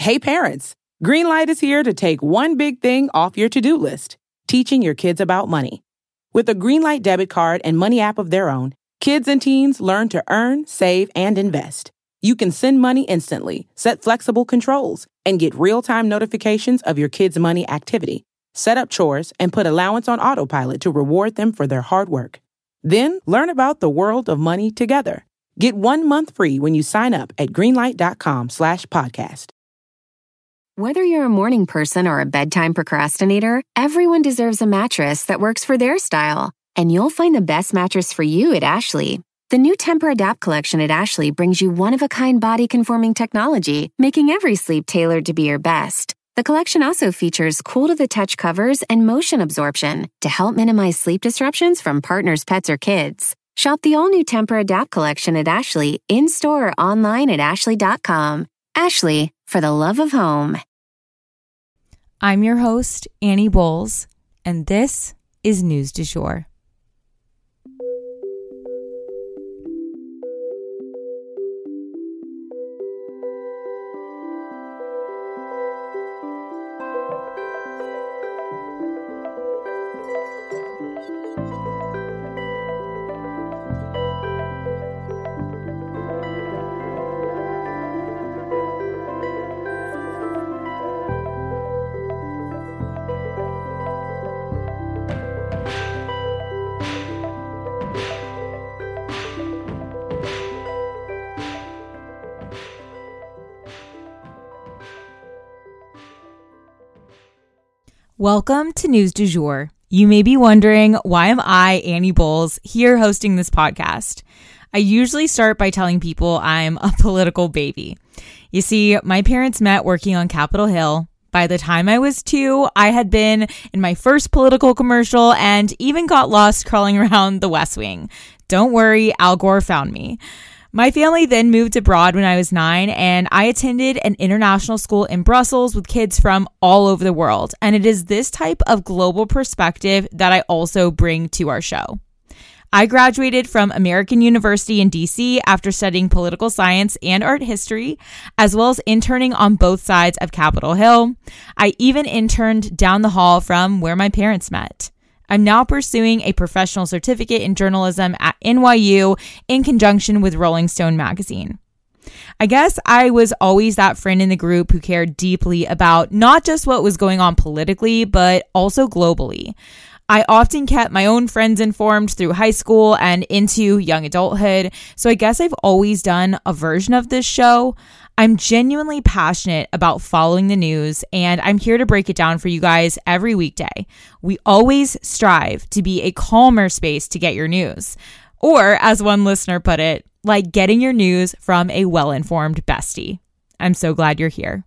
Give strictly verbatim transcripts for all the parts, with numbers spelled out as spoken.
Hey parents, Greenlight is here to take one big thing off your to-do list, teaching your kids about money. With a Greenlight debit card and money app of their own, kids and teens learn to earn, save, and invest. You can send money instantly, set flexible controls, and get real-time notifications of your kids' money activity. Set up chores and put allowance on autopilot to reward them for their hard work. Then learn about the world of money together. Get one month free when you sign up at greenlight.com slash podcast. Whether you're a morning person or a bedtime procrastinator, everyone deserves a mattress that works for their style. And you'll find the best mattress for you at Ashley. The new Tempur-Adapt collection at Ashley brings you one-of-a-kind body-conforming technology, making every sleep tailored to be your best. The collection also features cool-to-the-touch covers and motion absorption to help minimize sleep disruptions from partners, pets, or kids. Shop the all-new Tempur-Adapt collection at Ashley, in-store or online at ashley dot com. Ashley, for the love of home. I'm your host, Annie Bowles, and this is News du Jour. Welcome to News du Jour. You may be wondering, why am I, Annie Bowles, here hosting this podcast? I usually start by telling people I'm a political baby. You see, my parents met working on Capitol Hill. By the time I was two, I had been in my first political commercial and even got lost crawling around the West Wing. Don't worry, Al Gore found me. My family then moved abroad when I was nine, and I attended an international school in Brussels with kids from all over the world. And it is this type of global perspective that I also bring to our show. I graduated from American University in D C after studying political science and art history, as well as interning on both sides of Capitol Hill. I even interned down the hall from where my parents met. I'm now pursuing a professional certificate in journalism at N Y U in conjunction with Rolling Stone magazine. I guess I was always that friend in the group who cared deeply about not just what was going on politically, but also globally. I often kept my own friends informed through high school and into young adulthood, so I guess I've always done a version of this show. I'm genuinely passionate about following the news, and I'm here to break it down for you guys every weekday. We always strive to be a calmer space to get your news. Or, as one listener put it, like getting your news from a well-informed bestie. I'm so glad you're here.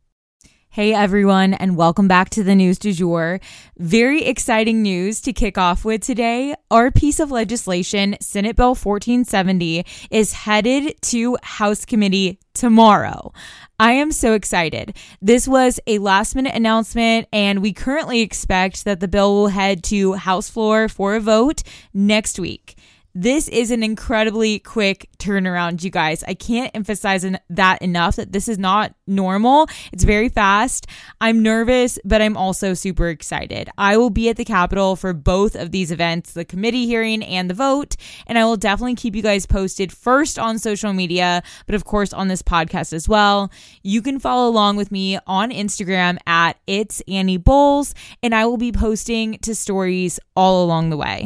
Hey everyone, and welcome back to the News du Jour. Very exciting news to kick off with today. Our piece of legislation, Senate Bill fourteen seventy, is headed to House Committee tomorrow. I am so excited. This was a last minute announcement, and we currently expect that the bill will head to House floor for a vote next week. This is an incredibly quick turnaround, you guys. I can't emphasize that enough, that this is not normal. It's very fast. I'm nervous, but I'm also super excited. I will be at the Capitol for both of these events, the committee hearing and the vote, and I will definitely keep you guys posted first on social media, but of course on this podcast as well. You can follow along with me on Instagram at It's Annie Bowles, and I will be posting to stories all along the way.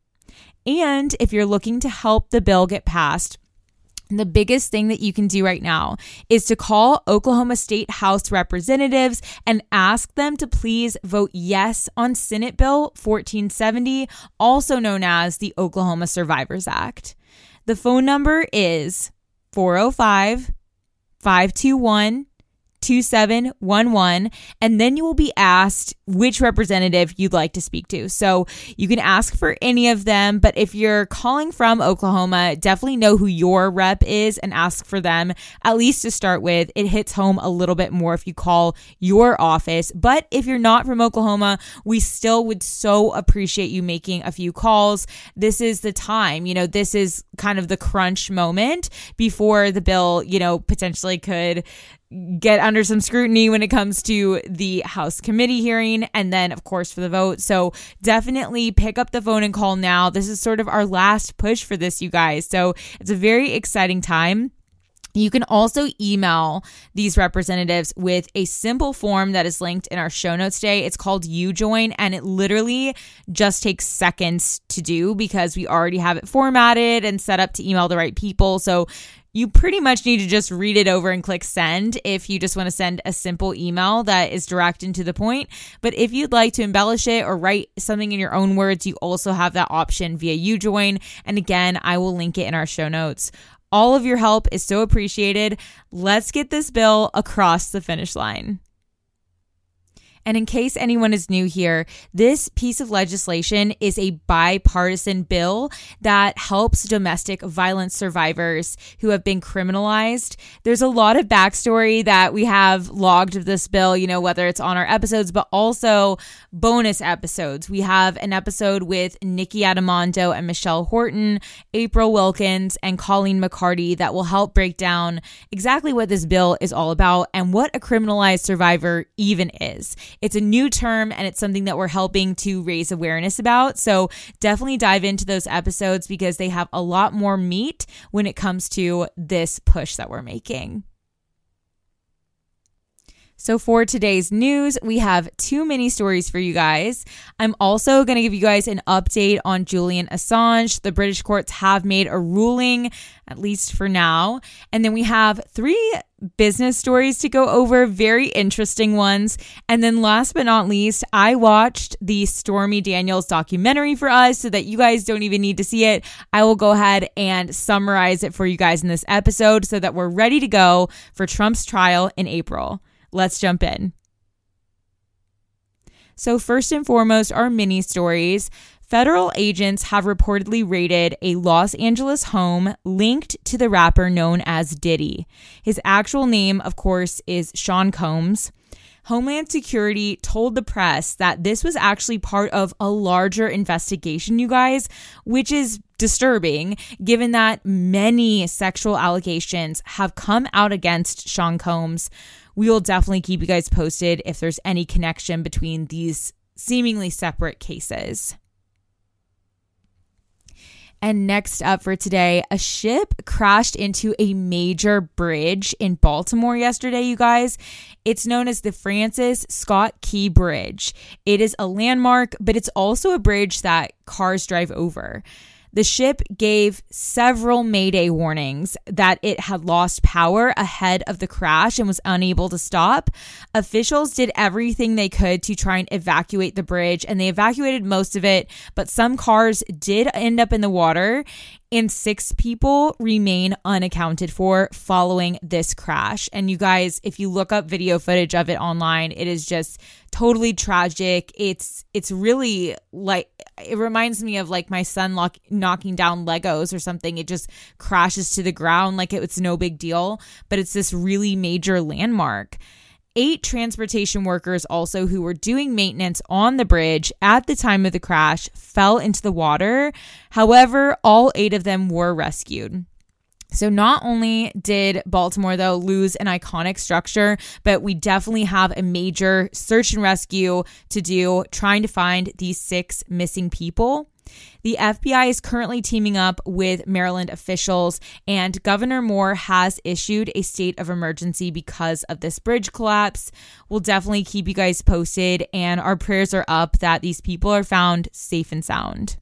And if you're looking to help the bill get passed, the biggest thing that you can do right now is to call Oklahoma State House representatives and ask them to please vote yes on Senate Bill fourteen seventy, also known as the Oklahoma Survivors Act. The phone number is four oh five, five two one, two seven one one, and then you will be asked which representative you'd like to speak to. So you can ask for any of them, but if you're calling from Oklahoma, definitely know who your rep is and ask for them, at least to start with. It hits home a little bit more if you call your office, but if you're not from Oklahoma, we still would so appreciate you making a few calls. This is the time, you know, this is kind of the crunch moment before the bill, you know, potentially could get under some scrutiny when it comes to the House committee hearing and then, of course, for the vote. So definitely pick up the phone and call now. This is sort of our last push for this, you guys. So it's a very exciting time. You can also email these representatives with a simple form that is linked in our show notes today. It's called UJoin, and it literally just takes seconds to do because we already have it formatted and set up to email the right people. So you pretty much need to just read it over and click send if you just want to send a simple email that is direct and to the point. But if you'd like to embellish it or write something in your own words, you also have that option via UJoin. And again, I will link it in our show notes. All of your help is so appreciated. Let's get this bill across the finish line. And in case anyone is new here, this piece of legislation is a bipartisan bill that helps domestic violence survivors who have been criminalized. There's a lot of backstory that we have logged of this bill, you know, whether it's on our episodes, but also bonus episodes. We have an episode with Nikki Adamondo and Michelle Horton, April Wilkins, and Colleen McCarty that will help break down exactly what this bill is all about and what a criminalized survivor even is. It's a new term and it's something that we're helping to raise awareness about. So definitely dive into those episodes because they have a lot more meat when it comes to this push that we're making. So for today's news, we have two mini stories for you guys. I'm also going to give you guys an update on Julian Assange. The British courts have made a ruling, at least for now. And then we have three business stories to go over, very interesting ones. And then last but not least, I watched the Stormy Daniels documentary for us so that you guys don't even need to see it. I will go ahead and summarize it for you guys in this episode so that we're ready to go for Trump's trial in April. Let's jump in. So first and foremost, our mini stories. Federal agents have reportedly raided a Los Angeles home linked to the rapper known as Diddy. His actual name, of course, is Sean Combs. Homeland Security told the press that this was actually part of a larger investigation, you guys, which is disturbing given that many sexual allegations have come out against Sean Combs. We will definitely keep you guys posted if there's any connection between these seemingly separate cases. And next up for today, a ship crashed into a major bridge in Baltimore yesterday, you guys. It's known as the Francis Scott Key Bridge. It is a landmark, but it's also a bridge that cars drive over. The ship gave several Mayday warnings that it had lost power ahead of the crash and was unable to stop. Officials did everything they could to try and evacuate the bridge, and they evacuated most of it, but some cars did end up in the water, and six people remain unaccounted for following this crash. And you guys, if you look up video footage of it online, it is just totally tragic. It's it's really like, it reminds me of like my son lock, knocking down Legos or something. It just crashes to the ground like it, it's no big deal, but it's this really major landmark. Eight transportation workers also who were doing maintenance on the bridge at the time of the crash fell into the water. However, all eight of them were rescued. So not only did Baltimore, though, lose an iconic structure, but we definitely have a major search and rescue to do trying to find these six missing people. The F B I is currently teaming up with Maryland officials, and Governor Moore has issued a state of emergency because of this bridge collapse. We'll definitely keep you guys posted, and our prayers are up that these people are found safe and sound.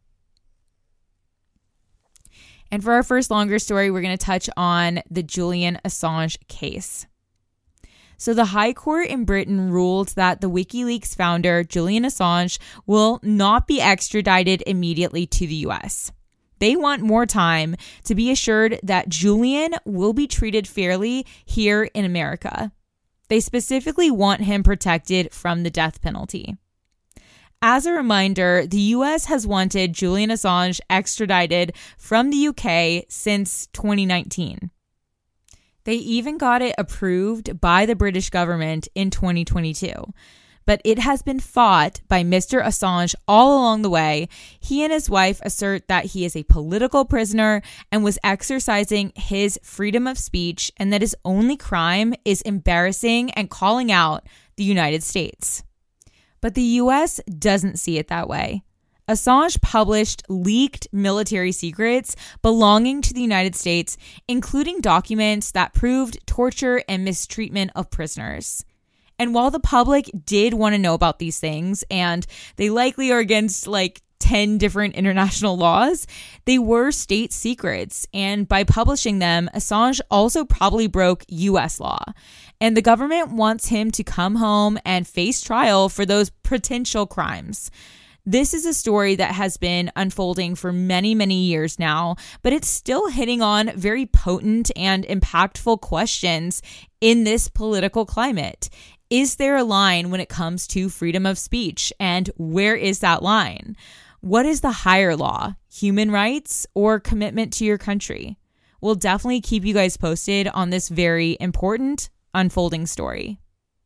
And for our first longer story, we're going to touch on the Julian Assange case. So the High Court in Britain ruled that the WikiLeaks founder, Julian Assange, will not be extradited immediately to the U S. They want more time to be assured that Julian will be treated fairly here in America. They specifically want him protected from the death penalty. As a reminder, the U S has wanted Julian Assange extradited from the U K since twenty nineteen. They even got it approved by the British government in twenty twenty-two. but it has been fought by Mister Assange all along the way. He and his wife assert that he is a political prisoner and was exercising his freedom of speech, and that his only crime is embarrassing and calling out the United States. But the U S doesn't see it that way. Assange published leaked military secrets belonging to the United States, including documents that proved torture and mistreatment of prisoners. And while the public did want to know about these things, and they likely are against like ten different international laws, they were state secrets. And by publishing them, Assange also probably broke U S law. And the government wants him to come home and face trial for those potential crimes. This is a story that has been unfolding for many, many years now, but it's still hitting on very potent and impactful questions in this political climate. Is there a line when it comes to freedom of speech? And where is that line? What is the higher law, human rights or commitment to your country? We'll definitely keep you guys posted on this very important unfolding story.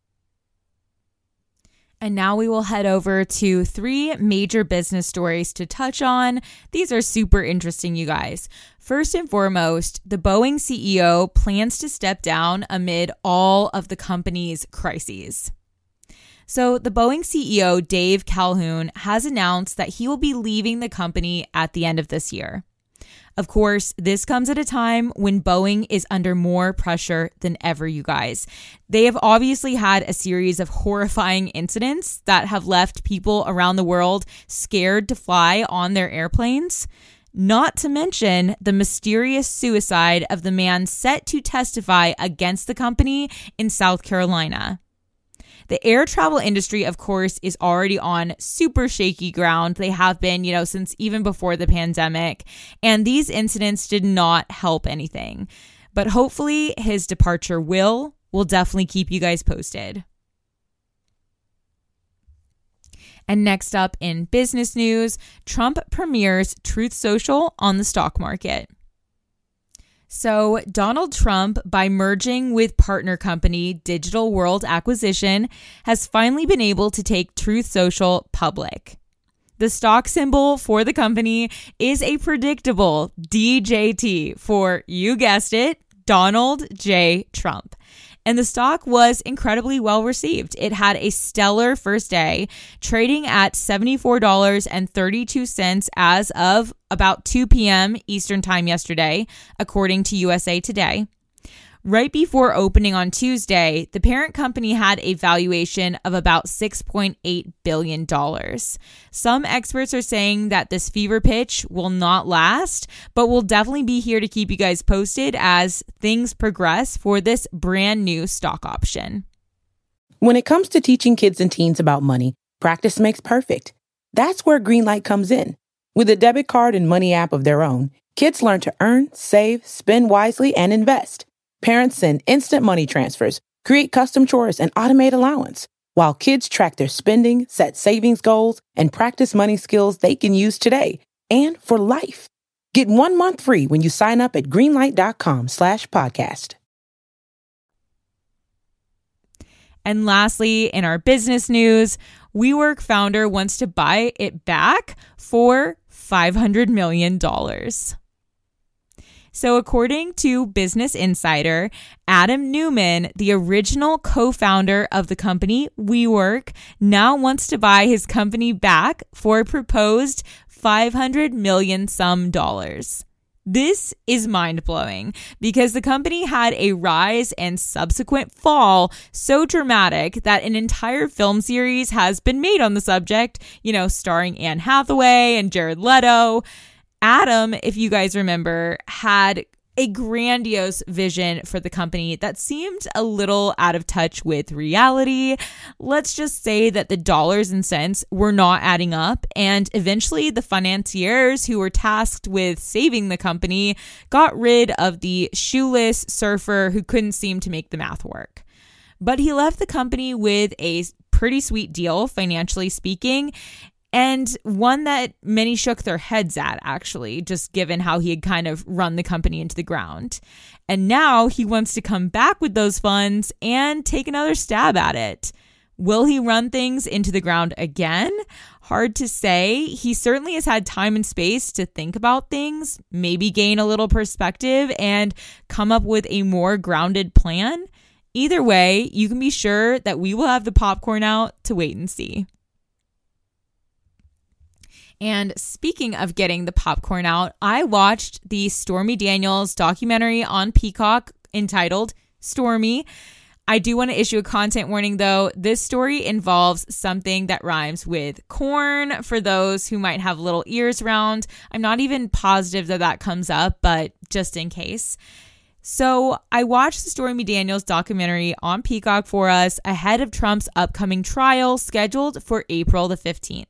And now we will head over to three major business stories to touch on. These are super interesting, you guys. First and foremost, the Boeing C E O plans to step down amid all of the company's crises. So the Boeing C E O, Dave Calhoun, has announced that he will be leaving the company at the end of this year. Of course, this comes at a time when Boeing is under more pressure than ever, you guys. They have obviously had a series of horrifying incidents that have left people around the world scared to fly on their airplanes. Not to mention the mysterious suicide of the man set to testify against the company in South Carolina. The air travel industry, of course, is already on super shaky ground. They have been, you know, since even before the pandemic. And these incidents did not help anything. But hopefully his departure will. We'll definitely keep you guys posted. And next up in business news, Trump premieres Truth Social on the stock market. So Donald Trump, by merging with partner company Digital World Acquisition, has finally been able to take Truth Social public. The stock symbol for the company is a predictable D J T for, you guessed it, Donald J. Trump. And the stock was incredibly well received. It had a stellar first day, trading at seventy-four dollars and thirty-two cents as of about two p.m. Eastern time yesterday, according to U S A Today. Right before opening on Tuesday, the parent company had a valuation of about six point eight billion dollars. Some experts are saying that this fever pitch will not last, but we'll definitely be here to keep you guys posted as things progress for this brand new stock option. When it comes to teaching kids and teens about money, practice makes perfect. That's where Greenlight comes in. With a debit card and money app of their own, kids learn to earn, save, spend wisely, and invest. Parents send instant money transfers, create custom chores, and automate allowance, while kids track their spending, set savings goals, and practice money skills they can use today and for life. Get one month free when you sign up at greenlight.com slash podcast. And lastly, in our business news, WeWork founder wants to buy it back for five hundred million dollars. So according to Business Insider, Adam Neumann, the original co-founder of the company WeWork, now wants to buy his company back for a proposed five hundred million some dollars. This is mind-blowing because the company had a rise and subsequent fall so dramatic that an entire film series has been made on the subject, you know, starring Anne Hathaway and Jared Leto. Adam, if you guys remember, had a grandiose vision for the company that seemed a little out of touch with reality. Let's just say that the dollars and cents were not adding up, and eventually the financiers who were tasked with saving the company got rid of the shoeless surfer who couldn't seem to make the math work. But he left the company with a pretty sweet deal, financially speaking, and one that many shook their heads at, actually, just given how he had kind of run the company into the ground. And now he wants to come back with those funds and take another stab at it. Will he run things into the ground again? Hard to say. He certainly has had time and space to think about things, maybe gain a little perspective, and come up with a more grounded plan. Either way, you can be sure that we will have the popcorn out to wait and see. And speaking of getting the popcorn out, I watched the Stormy Daniels documentary on Peacock entitled Stormy. I do want to issue a content warning, though. This story involves something that rhymes with corn for those who might have little ears around. I'm not even positive that that comes up, but just in case. So I watched the Stormy Daniels documentary on Peacock for us ahead of Trump's upcoming trial scheduled for April the fifteenth.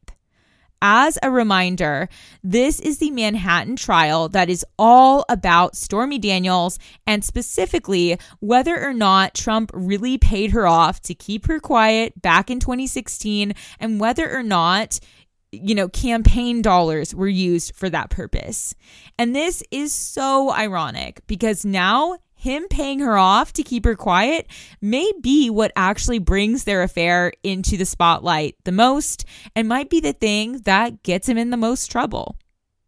As a reminder, this is the Manhattan trial that is all about Stormy Daniels and specifically whether or not Trump really paid her off to keep her quiet back in twenty sixteen and whether or not, you know, campaign dollars were used for that purpose. And this is so ironic because now him paying her off to keep her quiet may be what actually brings their affair into the spotlight the most and might be the thing that gets him in the most trouble.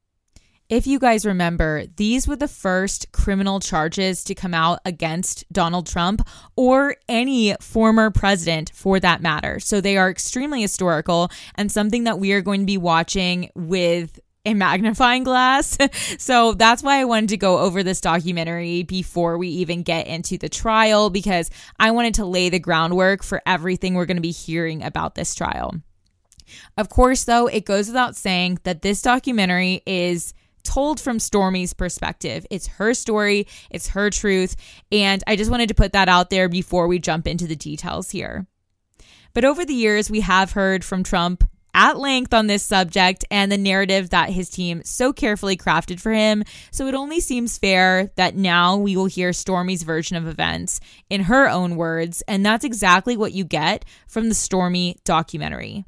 If you guys remember, these were the first criminal charges to come out against Donald Trump or any former president for that matter. So they are extremely historical and something that we are going to be watching with a magnifying glass. So that's why I wanted to go over this documentary before we even get into the trial, because I wanted to lay the groundwork for everything we're going to be hearing about this trial. Of course, though, it goes without saying that this documentary is told from Stormy's perspective. It's her story, it's her truth, and I just wanted to put that out there before we jump into the details here. But over the years, we have heard from Trump at length on this subject and the narrative that his team so carefully crafted for him. So it only seems fair that now we will hear Stormy's version of events in her own words, and that's exactly what you get from the Stormy documentary.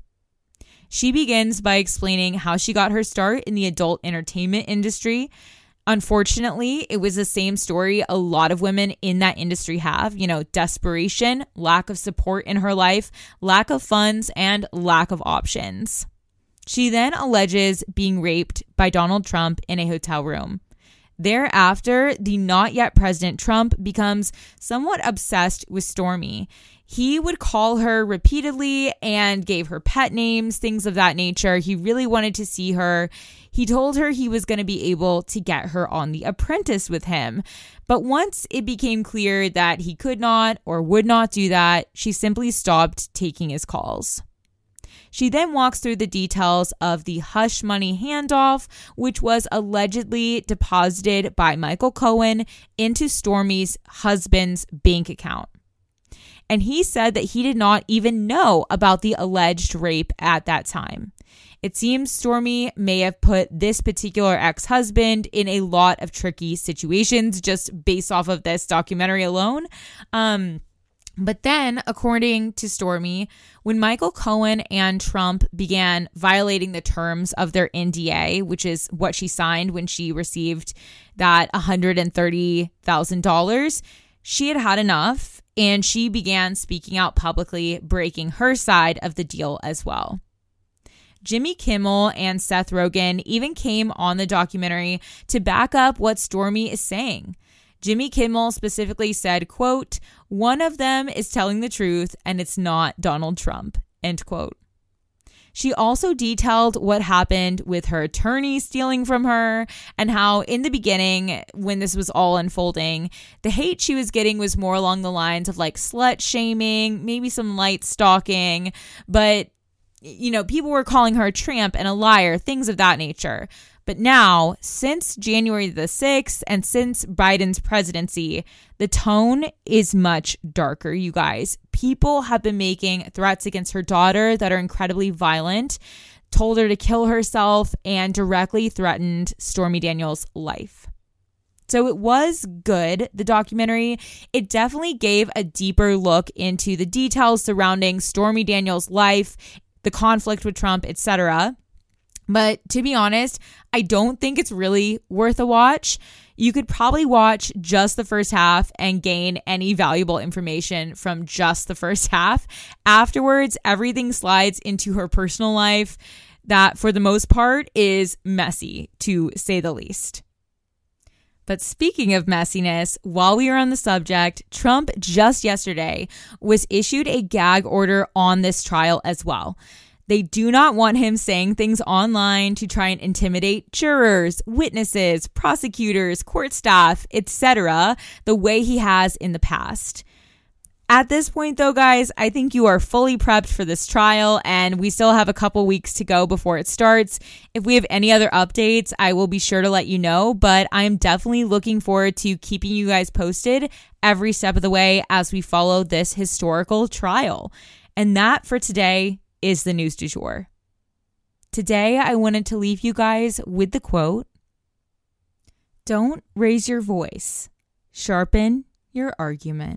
She begins by explaining how she got her start in the adult entertainment industry. Unfortunately, it was the same story a lot of women in that industry have, you know, desperation, lack of support in her life, lack of funds, and lack of options. She then alleges being raped by Donald Trump in a hotel room. Thereafter, the not yet President Trump becomes somewhat obsessed with Stormy. He would call her repeatedly and gave her pet names, things of that nature. He really wanted to see her. He told her he was going to be able to get her on The Apprentice with him. But once it became clear that he could not or would not do that, she simply stopped taking his calls. She then walks through the details of the hush money handoff, which was allegedly deposited by Michael Cohen into Stormy's husband's bank account. And he said that he did not even know about the alleged rape at that time. It seems Stormy may have put this particular ex-husband in a lot of tricky situations just based off of this documentary alone. Um, but then, according to Stormy, when Michael Cohen and Trump began violating the terms of their N D A, which is what she signed when she received that one hundred thirty thousand dollars, she had had enough. And she began speaking out publicly, breaking her side of the deal as well. Jimmy Kimmel and Seth Rogen even came on the documentary to back up what Stormy is saying. Jimmy Kimmel specifically said, quote, "One of them is telling the truth and it's not Donald Trump," end quote. She also detailed what happened with her attorney stealing from her and how in the beginning, when this was all unfolding, the hate she was getting was more along the lines of like slut shaming, maybe some light stalking, but you know, people were calling her a tramp and a liar, things of that nature. But now, since January the sixth and since Biden's presidency, the tone is much darker, you guys. People have been making threats against her daughter that are incredibly violent, told her to kill herself, and directly threatened Stormy Daniels' life. So it was good, the documentary. It definitely gave a deeper look into the details surrounding Stormy Daniels' life, the conflict with Trump, et cetera. But to be honest, I don't think it's really worth a watch. You could probably watch just the first half and gain any valuable information from just the first half. Afterwards, everything slides into her personal life that, for the most part, is messy, to say the least. But speaking of messiness, while we are on the subject, Trump just yesterday was issued a gag order on this trial as well. They do not want him saying things online to try and intimidate jurors, witnesses, prosecutors, court staff, et cetera, the way he has in the past. At this point, though, guys, I think you are fully prepped for this trial, and we still have a couple weeks to go before it starts. If we have any other updates, I will be sure to let you know, but I am definitely looking forward to keeping you guys posted every step of the way as we follow this historical trial. And that, for today, is the news du jour. Today, I wanted to leave you guys with the quote, "Don't raise your voice, sharpen your argument."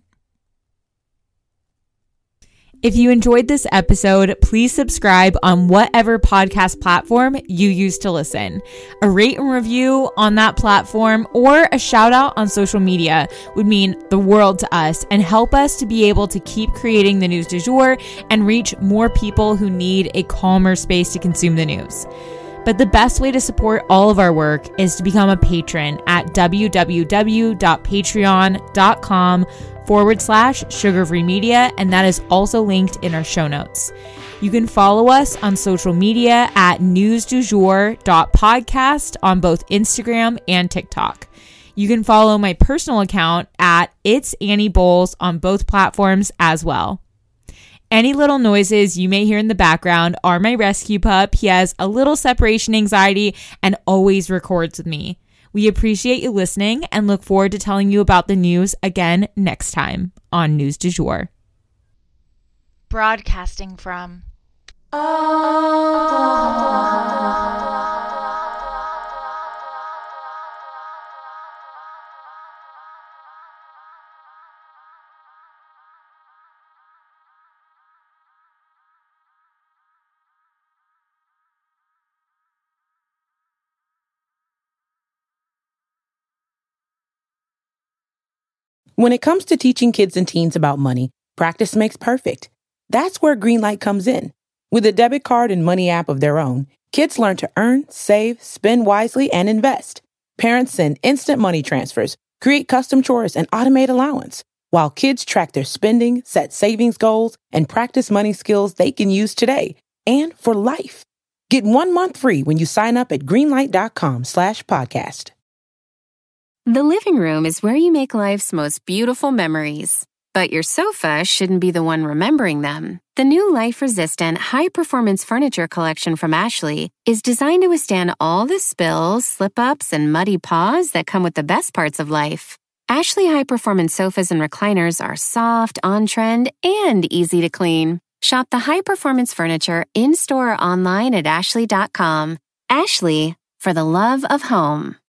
If you enjoyed this episode, please subscribe on whatever podcast platform you use to listen. A rate and review on that platform or a shout out on social media would mean the world to us and help us to be able to keep creating the news du jour and reach more people who need a calmer space to consume the news. But the best way to support all of our work is to become a patron at www.patreon.com forward slash sugar-free media, and that is also linked in our show notes. You can follow us on social media at newsdujour.podcast on both Instagram and TikTok. You can follow my personal account at It's Annie Bowles on both platforms as well. Any little noises you may hear in the background are my rescue pup. He has a little separation anxiety and always records with me. We appreciate you listening and look forward to telling you about the news again next time on News du Jour. Broadcasting from Oklahoma. When it comes to teaching kids and teens about money, practice makes perfect. That's where Greenlight comes in. With a debit card and money app of their own, kids learn to earn, save, spend wisely, and invest. Parents send instant money transfers, create custom chores, and automate allowance, while kids track their spending, set savings goals, and practice money skills they can use today and for life. Get one month free when you sign up at greenlight.com slash podcast. The living room is where you make life's most beautiful memories. But your sofa shouldn't be the one remembering them. The new life-resistant, high-performance furniture collection from Ashley is designed to withstand all the spills, slip-ups, and muddy paws that come with the best parts of life. Ashley high-performance sofas and recliners are soft, on-trend, and easy to clean. Shop the high-performance furniture in-store or online at ashley dot com. Ashley, for the love of home.